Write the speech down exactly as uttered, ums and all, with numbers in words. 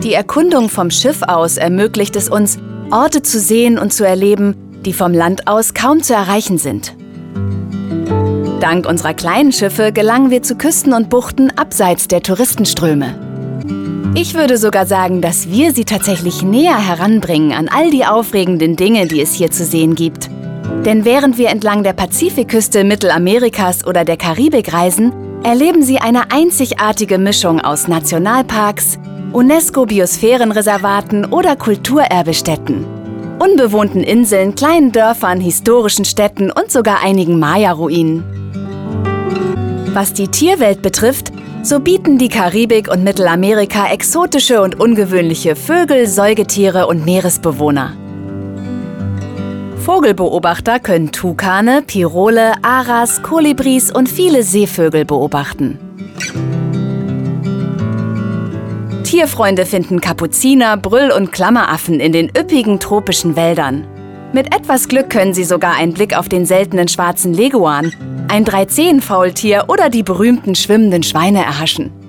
Die Erkundung vom Schiff aus ermöglicht es uns, Orte zu sehen und zu erleben, die vom Land aus kaum zu erreichen sind. Dank unserer kleinen Schiffe gelangen wir zu Küsten und Buchten abseits der Touristenströme. Ich würde sogar sagen, dass wir sie tatsächlich näher heranbringen an all die aufregenden Dinge, die es hier zu sehen gibt. Denn während wir entlang der Pazifikküste Mittelamerikas oder der Karibik reisen, erleben Sie eine einzigartige Mischung aus Nationalparks, UNESCO-Biosphärenreservaten oder Kulturerbestätten, unbewohnten Inseln, kleinen Dörfern, historischen Städten und sogar einigen Maya-Ruinen. Was die Tierwelt betrifft, so bieten die Karibik und Mittelamerika exotische und ungewöhnliche Vögel, Säugetiere und Meeresbewohner. Vogelbeobachter können Tukane, Pirole, Aras, Kolibris und viele Seevögel beobachten. Tierfreunde finden Kapuziner, Brüll- und Klammeraffen in den üppigen tropischen Wäldern. Mit etwas Glück können Sie sogar einen Blick auf den seltenen schwarzen Leguan, ein Dreizehen-Faultier oder die berühmten schwimmenden Schweine erhaschen.